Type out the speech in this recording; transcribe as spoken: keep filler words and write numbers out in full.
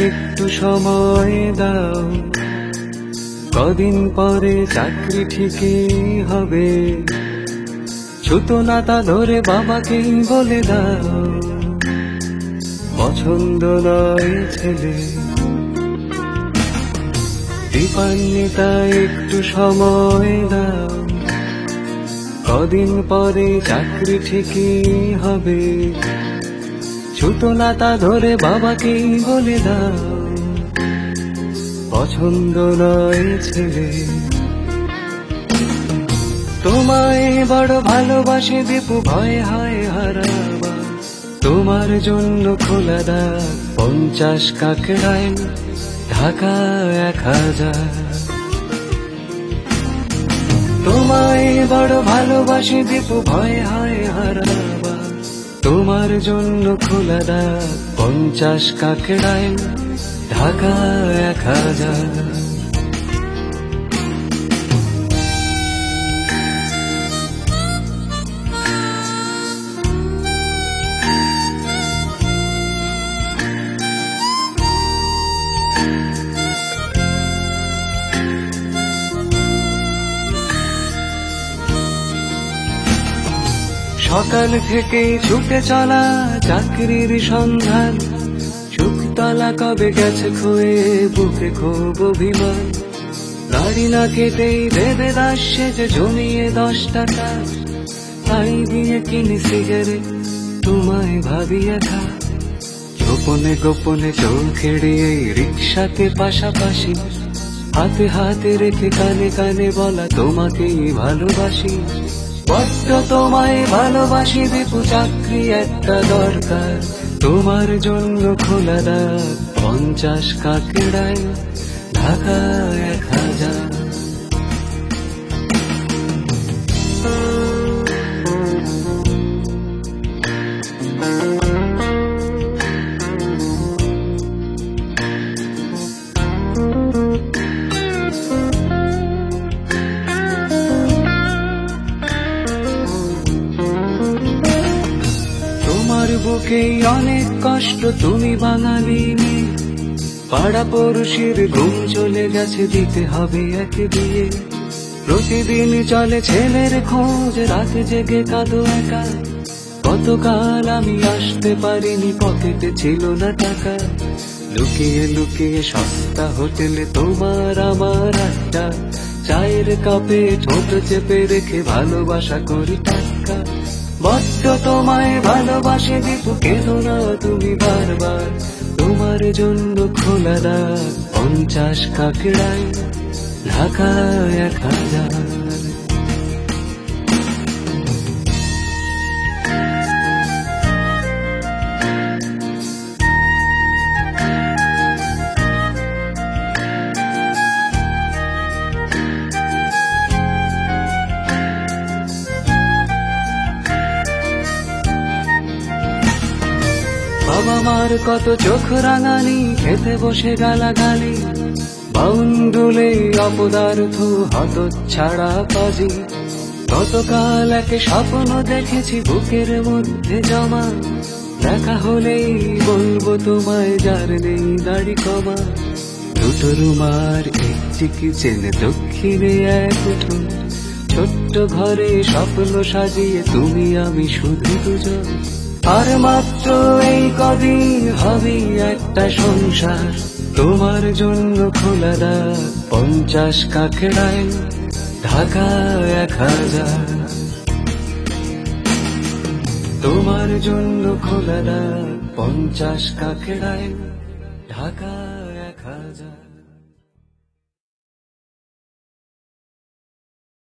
একটু সময় দাও, কদিন পরে চাকরি ঠিকই হবে। ছুতো নাতা ধরে বাবাকেই বলে দাও, পছন্দ নয় ছেলে। দীপান্বিতা একটু সময় দাও, কদিন পরে চাকরি ঠিকই হবে। ছুতো নাতা ধরে বাবাকেই বলে দাও, পছন্দ নয় ছেলে। তোমায় বড় ভালোবাসি দীপু, ভয় হয় হারাবা। তোমার জন্য খোলা দ্বার, পঞ্চাশ কাকড়ায় ঢাকা এক হাজার। তোমায় বড় ভালোবাসি দীপু, ভয় হয় হারাবা। তোমার জন্য খোলা দ্বার, পঞ্চাশ কাকড়ায় ঢাকা এক হাজার। সকাল থেকে ছুটে চলা চাকরির সন্ধান, সুখতলা কবে গেছে খুয়ে, বুকে খুব অভিমান। গাড়ি না কেটেই দেবে দাস সেজে জমিয়ে দশ টাকা, তাই দিয়ে কিনে সিগারেট তোমায় ভাবি একা। গোপনে গোপনে চোখ এড়িয়ে রিক্সাতে পাশাপাশি, হাতে হাতে রেখে কানে কানে বলা তোমাকেই ভালোবাসি। বড্ড তোমায় ভালোবাসি দীপু, চাকরি একটা দরকার। তোমার জন্য খোলা দ্বার, পঞ্চাশ কাকড়ায় ঢাকা এক হাজার। তোমার বুকে অনেক কষ্ট, তুমি বাঙালি মেয়ে। পাড়া পড়শির ঘুম চলে গেছে, দিতে হবে এক বিয়ে। প্রতিদিন চলে ছেলের খোঁজ, রাতে জেগে কাঁদো একা। কতকাল আমি আসতে পারিনি, পকেটে ছিল না টাকা। লুকিয়ে লুকিয়ে সস্তা হোটেলে তোমার আমার আড্ডা, চায়ের কাপে ঠোঁট চেপে রেখে ভালোবাসা করি টাকা। বড্ড তোমায় ভালোবাসে দীপু, কেঁদো না তুমি বারবার। তোমার জন্য খোলা দ্বার, পঞ্চাশ কাকড়ায় ঢাকা এক হাজার। বাবা মার কত চোখ রাঙানি, খেতে বসে গালাগালি। বাউন্ডুলে অপদার্থ হত ছাড়া পাজি। গতকাল এক স্বপ্ন দেখেছি বুকের মধ্যে জমা, দেখা হলেই বলবো তোমায় যার নেই দাড়ি কমা। দুটো রুমার একটি কিচেন, দক্ষিণে এক উঠোন, ছোট্ট ঘরে স্বপ্ন সাজিয়ে তুমি আমি শুধু দুজন। আর মাত্র এই কদিন হবে একটা সংসার, তোমার জন্য খোলা দ্বার, পঞ্চাশ কাকড়ায় ঢাকা এক হাজার। তোমার জন্য খোলা দ্বার, পঞ্চাশ কাকড়ায় ঢাকা।